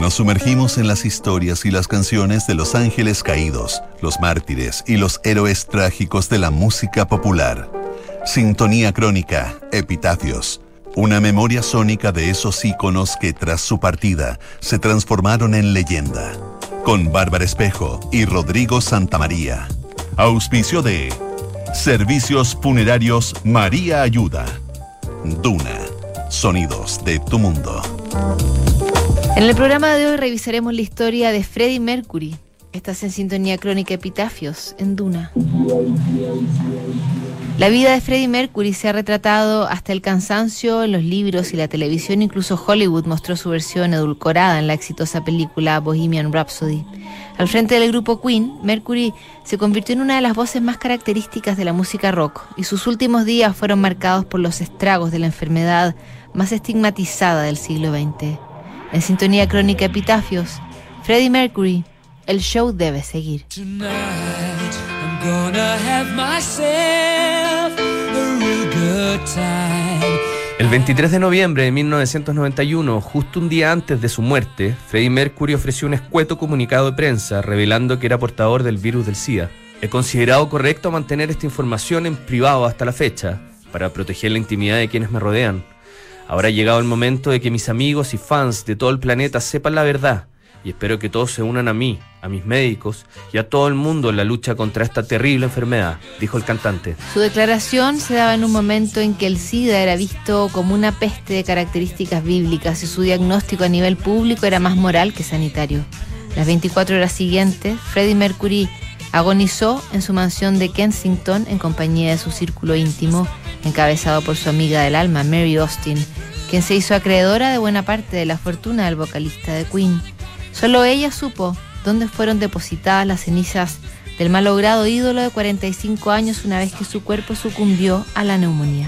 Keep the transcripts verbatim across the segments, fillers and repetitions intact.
Nos sumergimos en las historias y las canciones de los ángeles caídos, los mártires y los héroes trágicos de la música popular. Sintonía crónica, epitafios. Una memoria sónica de esos íconos que tras su partida se transformaron en leyenda. Con Bárbara Espejo y Rodrigo Santamaría. Auspicio de Servicios Funerarios María Ayuda. Duna. Sonidos de tu mundo. En el programa de hoy revisaremos la historia de Freddie Mercury. Estás en Sintonía Crónica Epitafios, en Duna. La vida de Freddie Mercury se ha retratado hasta el cansancio en los libros y la televisión. Incluso Hollywood mostró su versión edulcorada en la exitosa película Bohemian Rhapsody. Al frente del grupo Queen, Mercury se convirtió en una de las voces más características de la música rock, y sus últimos días fueron marcados por los estragos de la enfermedad más estigmatizada del siglo veinte. En Sintonía Crónica Epitafios, Freddie Mercury, el show debe seguir. Tonight, I'm gonna have myself a real good time. El veintitrés de noviembre de mil novecientos noventa y uno, justo un día antes de su muerte, Freddie Mercury ofreció un escueto comunicado de prensa revelando que era portador del virus del SIDA. He considerado correcto mantener esta información en privado hasta la fecha, para proteger la intimidad de quienes me rodean. Ahora ha llegado el momento de que mis amigos y fans de todo el planeta sepan la verdad, y espero que todos se unan a mí, a mis médicos y a todo el mundo en la lucha contra esta terrible enfermedad, dijo el cantante. Su declaración se daba en un momento en que el SIDA era visto como una peste de características bíblicas y su diagnóstico a nivel público era más moral que sanitario. Las veinticuatro horas siguientes, Freddie Mercury agonizó en su mansión de Kensington en compañía de su círculo íntimo, encabezado por su amiga del alma, Mary Austin, quien se hizo acreedora de buena parte de la fortuna del vocalista de Queen. Solo ella supo dónde fueron depositadas las cenizas del malogrado ídolo de cuarenta y cinco años una vez que su cuerpo sucumbió a la neumonía.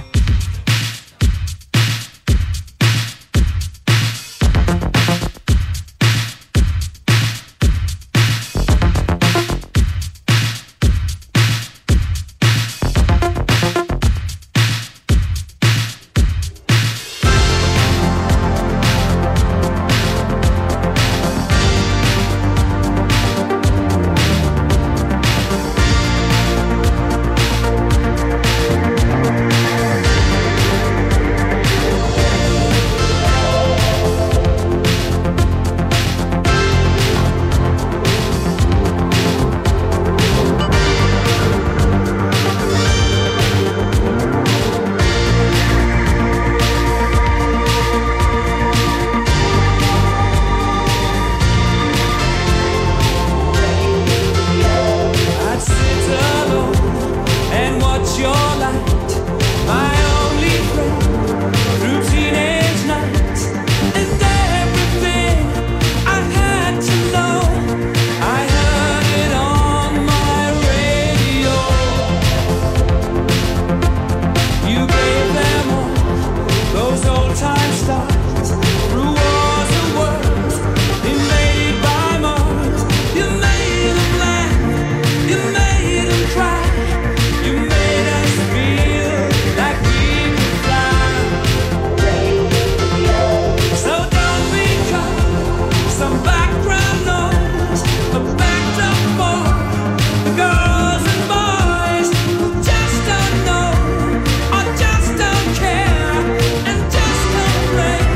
Rain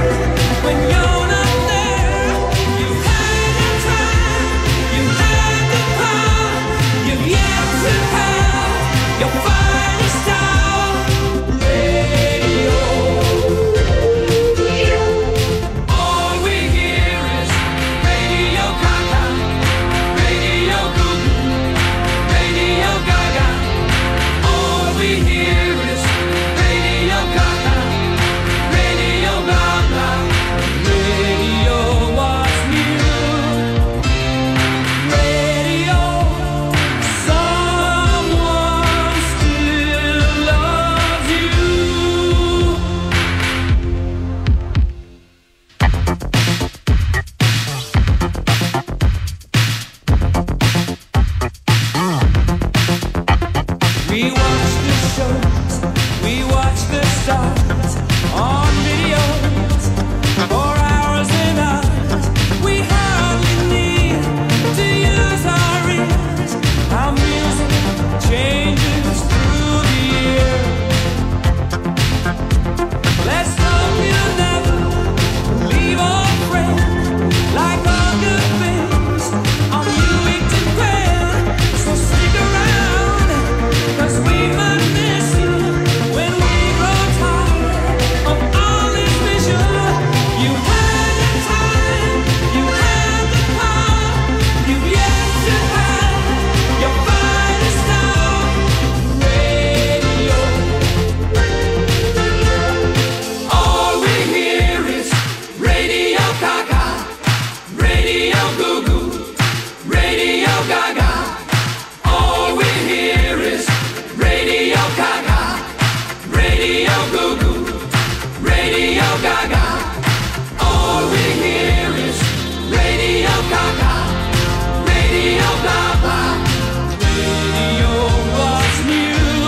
Gaga. All we hear is Radio Gaga, Radio Gaga. Radio was new.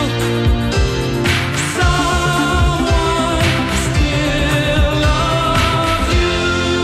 Someone still loves you.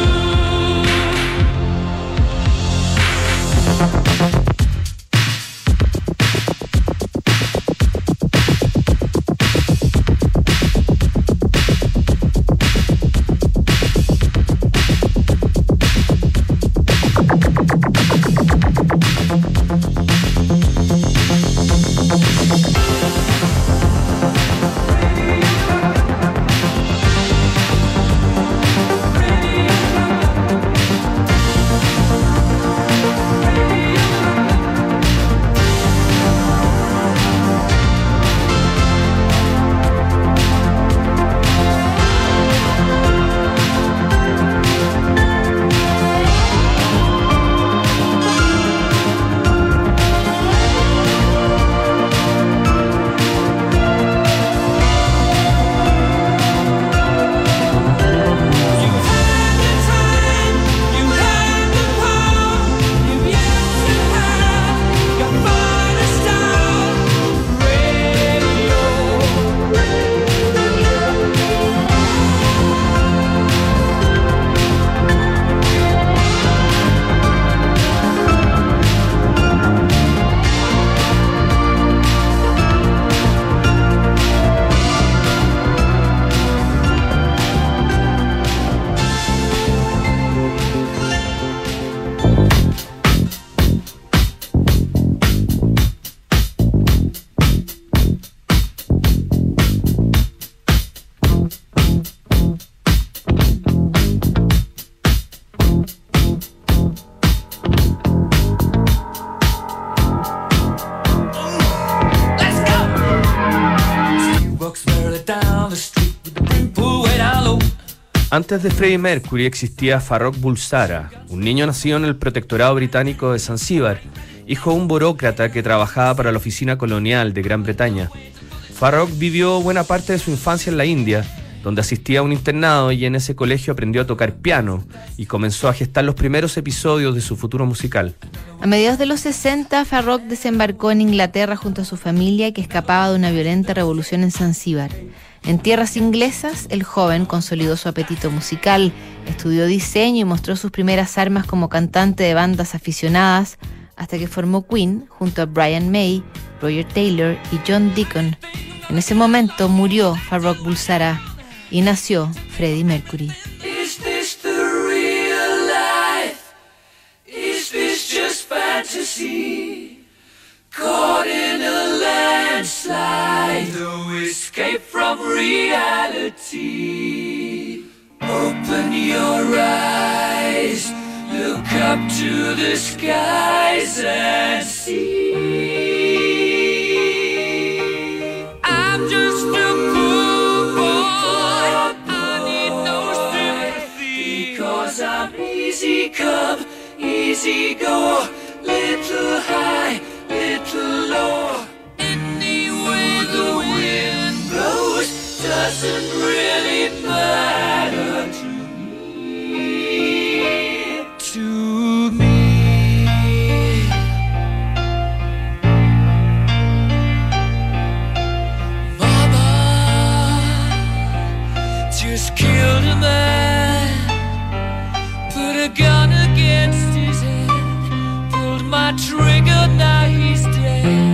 Antes de Freddie Mercury existía Farrokh Bulsara, un niño nacido en el protectorado británico de Zanzíbar, hijo de un burócrata que trabajaba para la oficina colonial de Gran Bretaña. Farrokh vivió buena parte de su infancia en la India, donde asistía a un internado y en ese colegio aprendió a tocar piano y comenzó a gestar los primeros episodios de su futuro musical. A mediados de los sesenta, Farrokh desembarcó en Inglaterra junto a su familia, que escapaba de una violenta revolución en Zanzíbar. En tierras inglesas, el joven consolidó su apetito musical, estudió diseño y mostró sus primeras armas como cantante de bandas aficionadas, hasta que formó Queen junto a Brian May, Roger Taylor y John Deacon. En ese momento murió Farrokh Bulsara y nació Freddie Mercury. Is this the real life? Is this just fantasy? Caught in a landslide, no escape from reality. Open your eyes, look up to the skies and see. I'm just a poor boy, I need no sympathy, because I'm easy come, easy go, little high, little low. Any way the wind blows doesn't really matter to me. To me. Mama just killed a man, put a gun against his head, pulled my trigger, now he's dead.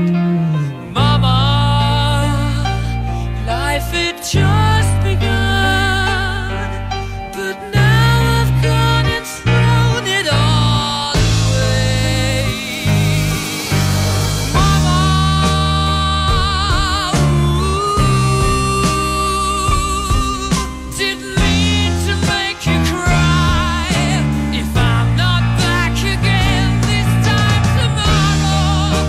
Mama, life had just begun, but now I've gone and thrown it all away. Mama, ooh, didn't mean to make you cry. If I'm not back again this time tomorrow,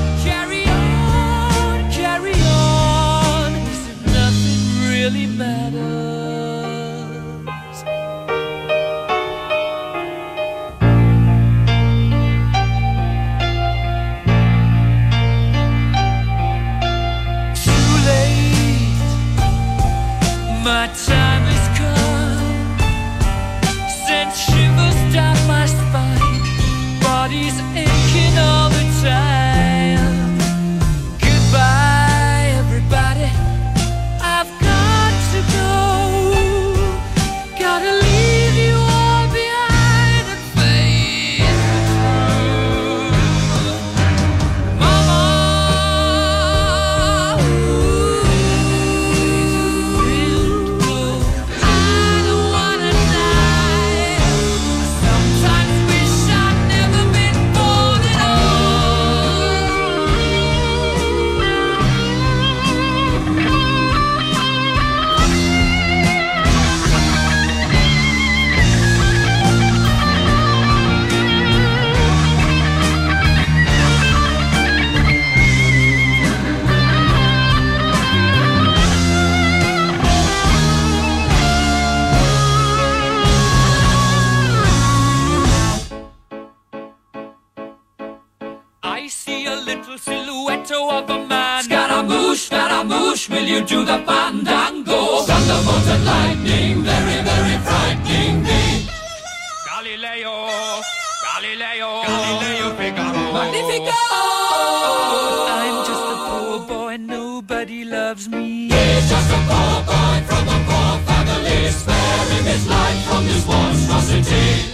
whoosh, will you do the fandango? Thunderbolt and lightning, very, very frightening me. Galileo, Galileo, Galileo Figaro. Magnifico! I'm just a poor boy, nobody loves me. He's just a poor boy from a poor family, sparing his life from this monstrosity.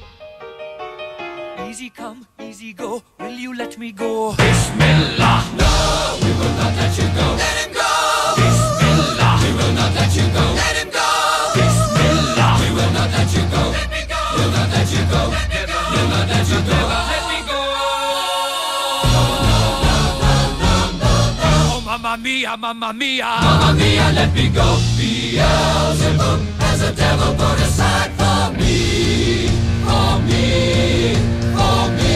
Easy come, easy go, will you let me go? Bismillah! No, we will not let you go. Let him go! Bismillah! We will not let you go. Let him go! Bismillah! We will not let you go. Let me go! We'll not let you go. Let me go! We'll not let you go. Let me go! No, no, no, no, no, no, no. Oh, mamma mia, mamma mia! Mamma mia, let me go. Beelzebub has a devil put aside for me, for me, for me.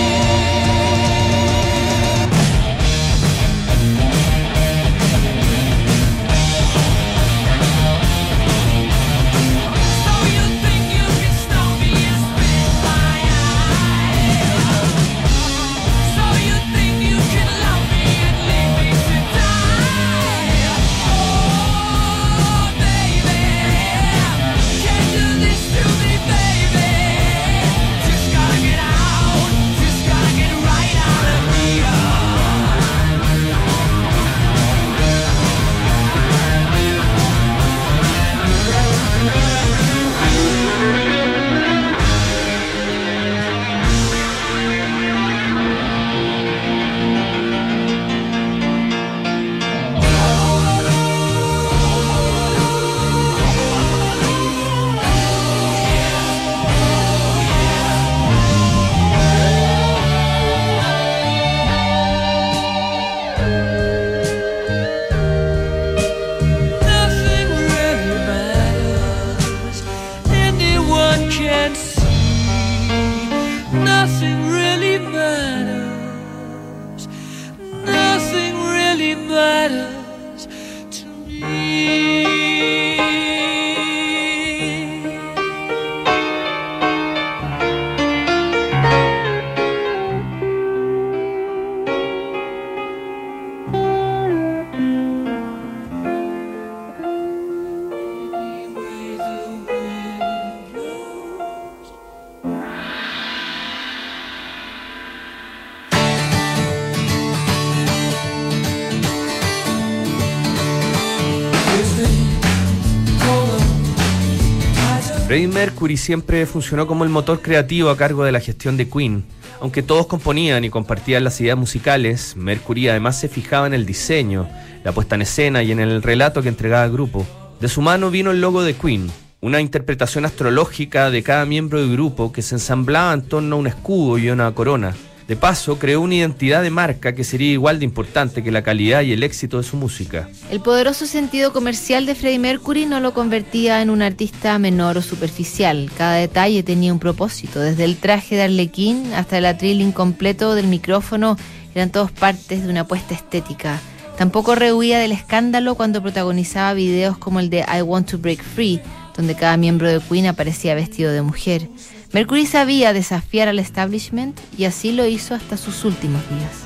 Freddie Mercury siempre funcionó como el motor creativo a cargo de la gestión de Queen. Aunque todos componían y compartían las ideas musicales, Mercury además se fijaba en el diseño, la puesta en escena y en el relato que entregaba al grupo. De su mano vino el logo de Queen, una interpretación astrológica de cada miembro del grupo que se ensamblaba en torno a un escudo y una corona. De paso, creó una identidad de marca que sería igual de importante que la calidad y el éxito de su música. El poderoso sentido comercial de Freddie Mercury no lo convertía en un artista menor o superficial. Cada detalle tenía un propósito, desde el traje de Arlequín hasta el atril incompleto del micrófono, eran todos partes de una apuesta estética. Tampoco rehuía del escándalo cuando protagonizaba videos como el de I Want to Break Free, donde cada miembro de Queen aparecía vestido de mujer. Mercury sabía desafiar al establishment y así lo hizo hasta sus últimos días.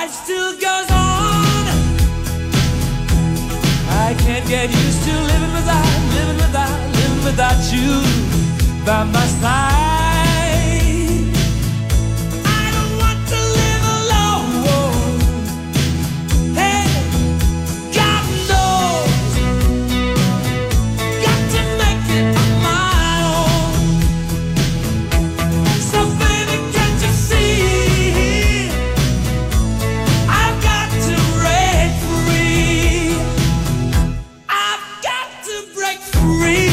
life still goes on. I can't get used to living without, living without, living without you by my side. I don't want to live alone. Hey, God knows, got to make it on my own. So baby, can't you see, I've got to break free. I've got to break free.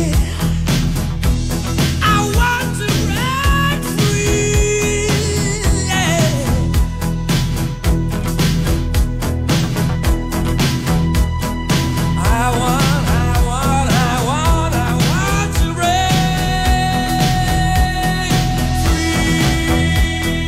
I want to break free. Yeah. I want, I want, I want, I want to break free.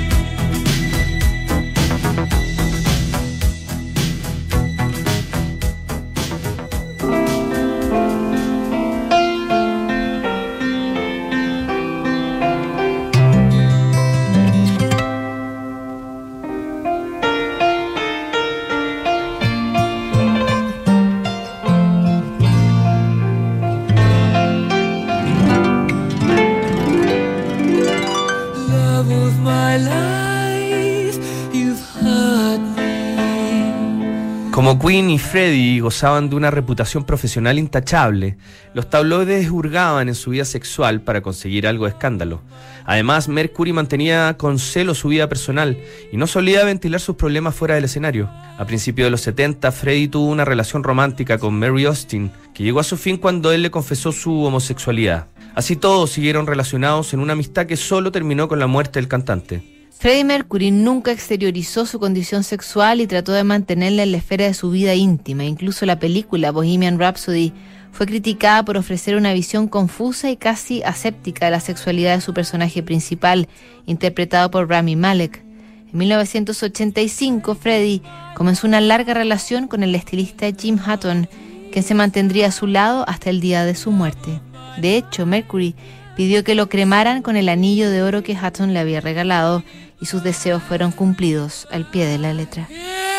Love of my life, you've hurt me. Como Queen y Freddie gozaban de una reputación profesional intachable, los tabloides hurgaban en su vida sexual para conseguir algo de escándalo. Además, Mercury mantenía con celo su vida personal y no solía ventilar sus problemas fuera del escenario. A principios de los setenta, Freddie tuvo una relación romántica con Mary Austin, que llegó a su fin cuando él le confesó su homosexualidad. Así todos siguieron relacionados en una amistad que solo terminó con la muerte del cantante. Freddie Mercury nunca exteriorizó su condición sexual y trató de mantenerla en la esfera de su vida íntima. Incluso la película Bohemian Rhapsody fue criticada por ofrecer una visión confusa y casi aséptica de la sexualidad de su personaje principal, interpretado por Rami Malek. En mil novecientos ochenta y cinco, Freddie comenzó una larga relación con el estilista Jim Hutton, quien se mantendría a su lado hasta el día de su muerte. De hecho, Mercury pidió que lo cremaran con el anillo de oro que Hutton le había regalado y sus deseos fueron cumplidos al pie de la letra.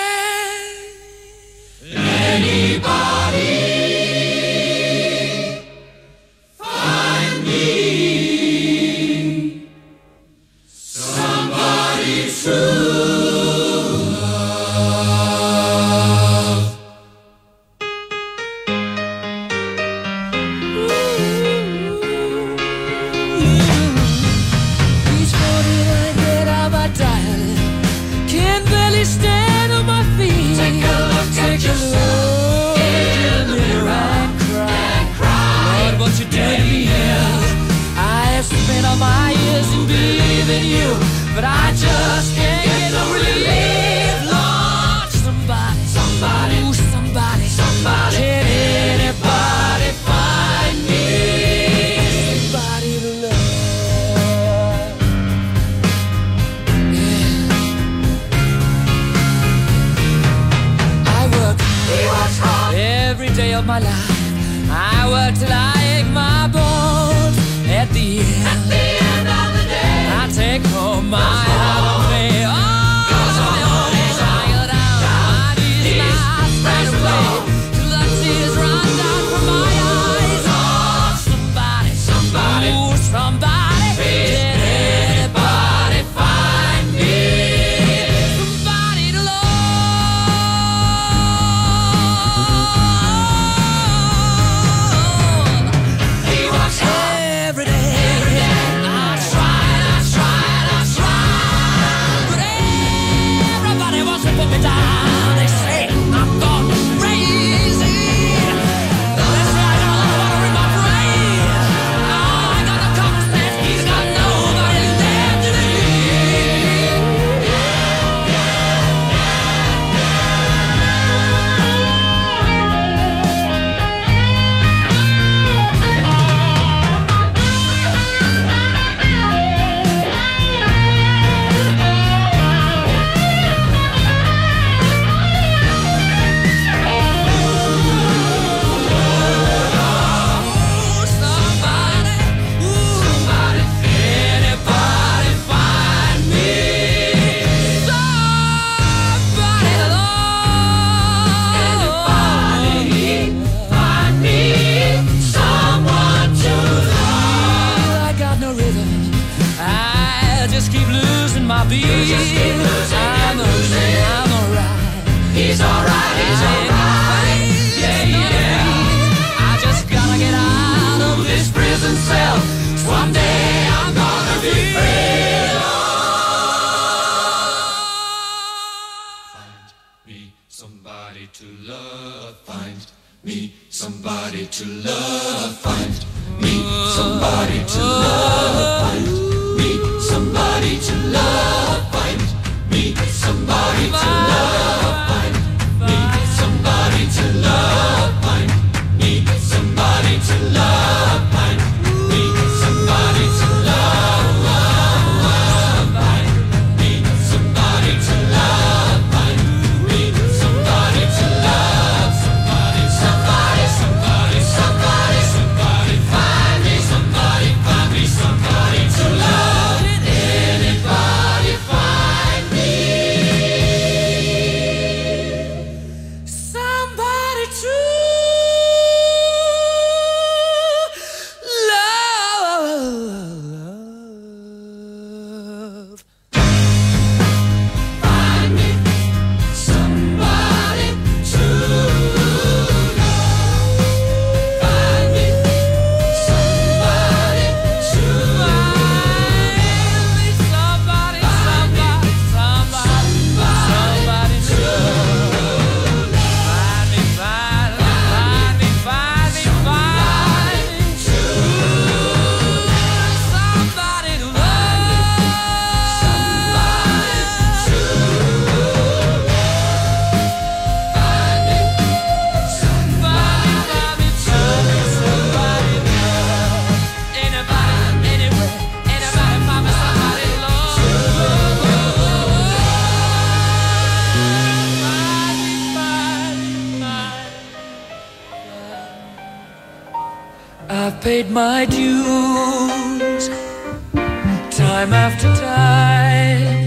Each morning I get out my dial, can't barely stand on my feet. Take a look at yourself in the mirror and cry. Lord, what you did to me is I have spent all my years in believing you, but I just can't get no relief. Lord, somebody, somebody, ooh, somebody, somebody, can anybody find me somebody to love? Yeah. I work hard every day of my life. I work till I ache my bones. At the end, at the end of the day, I take home my half pay. Oh, I go down, my knees now straight away, till the tears run down from my eyes. Oh, somebody, somebody, ooh, somebody, can anybody find me somebody to love? He walks every day, every day. I tried, I tried, I tried. me somebody to love. Find me somebody to love. Find me somebody to love. Find me somebody to love. Find me somebody to love. Find me somebody to love. Find me somebody to love. Find me somebody to love. Find me somebody to love. Somebody, somebody, somebody, somebody, somebody. Find me somebody, find me somebody to love. Anybody find me somebody to love. Find me somebody to love. Find me somebody to love. Somebody, somebody, somebody, somebody to love. Find me, find me, find me, find me, find me to love. Somebody to love. Somebody to love. Find me somebody, find me somebody, somebody to love. Anybody, anywhere, anybody find me somebody to love. Find me, find me, find me. I've paid my dues time after time.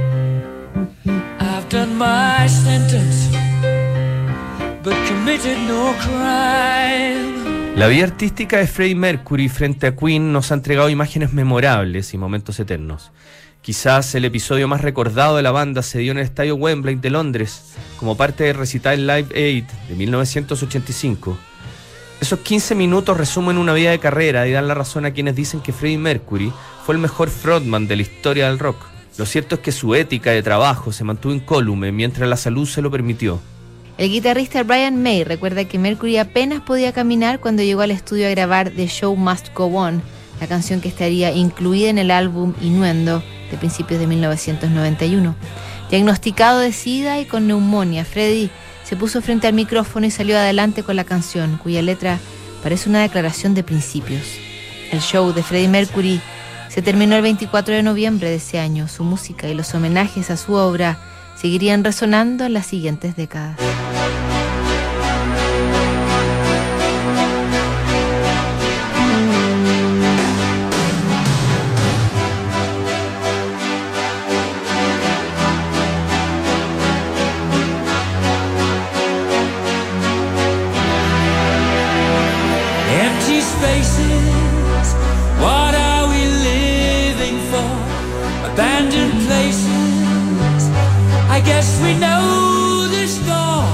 I've done my sentence, but committed no crime. La vida artística de Freddie Mercury frente a Queen nos ha entregado imágenes memorables y momentos eternos. Quizás el episodio más recordado de la banda se dio en el estadio Wembley de Londres, como parte del recital Live Aid de mil novecientos ochenta y cinco. Esos quince minutos resumen una vida de carrera y dan la razón a quienes dicen que Freddie Mercury fue el mejor frontman de la historia del rock. Lo cierto es que su ética de trabajo se mantuvo incólume mientras la salud se lo permitió. El guitarrista Brian May recuerda que Mercury apenas podía caminar cuando llegó al estudio a grabar The Show Must Go On, la canción que estaría incluida en el álbum Innuendo de principios de mil novecientos noventa y uno. Diagnosticado de SIDA y con neumonía, Freddie se puso frente al micrófono y salió adelante con la canción, cuya letra parece una declaración de principios. El show de Freddie Mercury se terminó el veinticuatro de noviembre de ese año. Su música y los homenajes a su obra seguirían resonando en las siguientes décadas. Empty spaces, what are we living for? Abandoned places, I guess we know the score.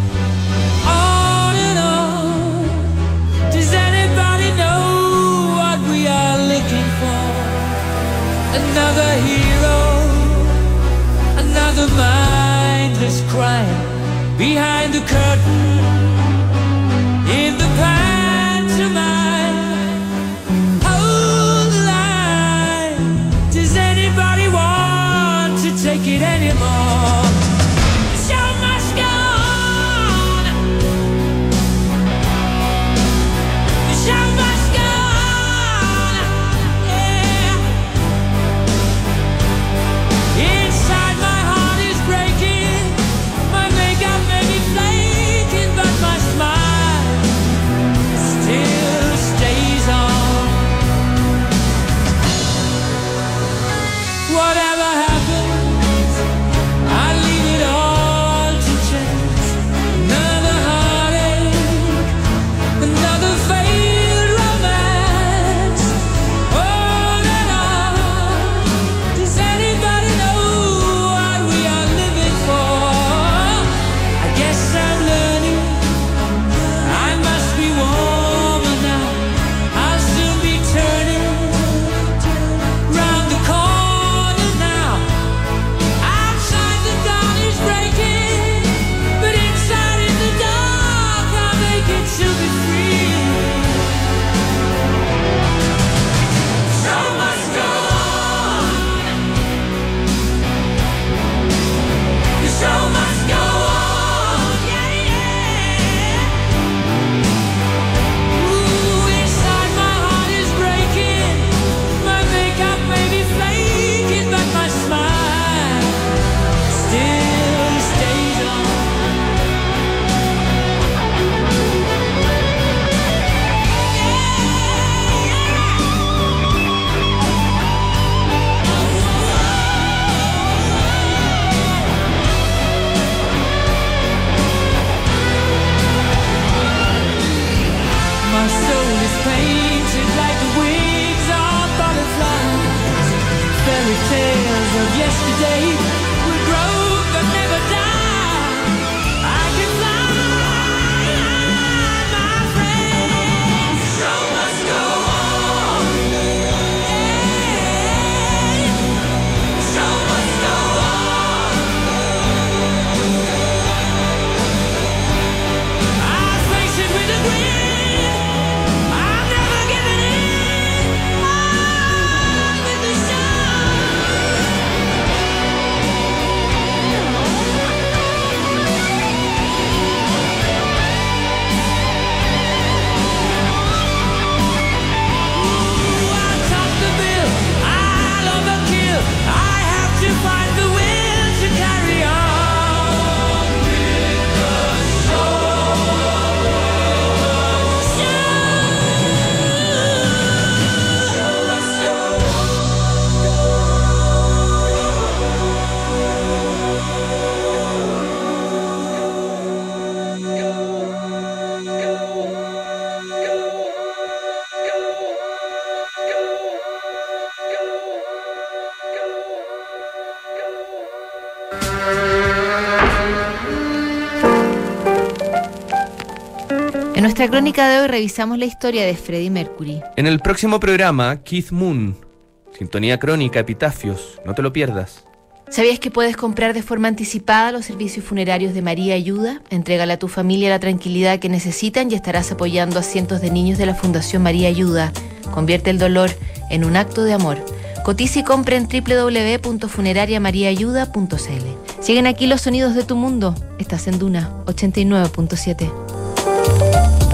On and on, does anybody know what we are looking for? Another hero, another mindless crime behind the curtain, in the pantomime. Hold the line, does anybody want to take it anymore? It's En nuestra crónica de hoy revisamos la historia de Freddie Mercury. En el próximo programa, Keith Moon, Sintonía Crónica, Epitafios, no te lo pierdas. ¿Sabías que puedes comprar de forma anticipada los servicios funerarios de María Ayuda? Entrégale a tu familia la tranquilidad que necesitan y estarás apoyando a cientos de niños de la Fundación María Ayuda. Convierte el dolor en un acto de amor. Cotiza y compra en doble u doble u doble u punto funeraria maría ayuda punto c l. Siguen aquí los sonidos de tu mundo. Estás en Duna ochenta y nueve punto siete.